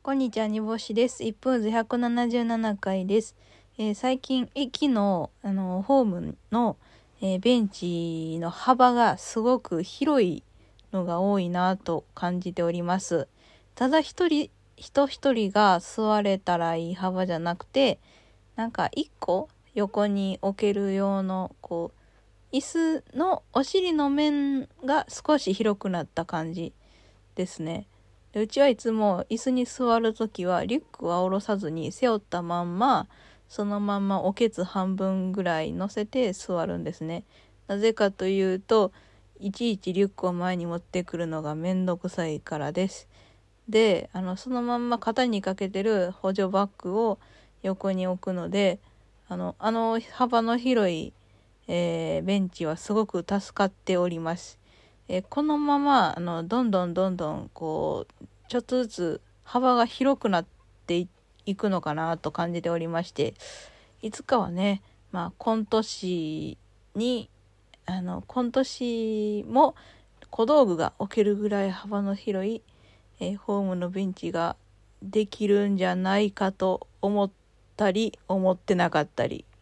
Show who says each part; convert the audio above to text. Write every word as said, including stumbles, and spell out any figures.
Speaker 1: こんにちは、煮干しです。いっぷんずひゃくななじゅうななかいです。えー最近、駅の、あのホームの、えーベンチの幅がすごく広いのが多いなと感じております。ただ一人、人一人が座れたらいい幅じゃなくて、なんか一個横に置ける用の、こう、椅子のお尻の面が少し広くなった感じですね。でうちはいつも椅子に座るときはリュックは下ろさずに背負ったまんまそのまんまおけつ半分ぐらい乗せて座るんですね。なぜかというといちいちリュックを前に持ってくるのがめんどくさいからです。であのそのまんま肩にかけてる補助バッグを横に置くのであのあの幅の広い、えーベンチはすごく助かっております。えーこのままあのどんどんどんどんこうちょっとずつ幅が広くなっていいくのかなと感じておりまして、いつかはね、まあコント師にあのコント師も小道具が置けるぐらい幅の広い、えーホームのベンチができるんじゃないかと思ったり思ってなかったり。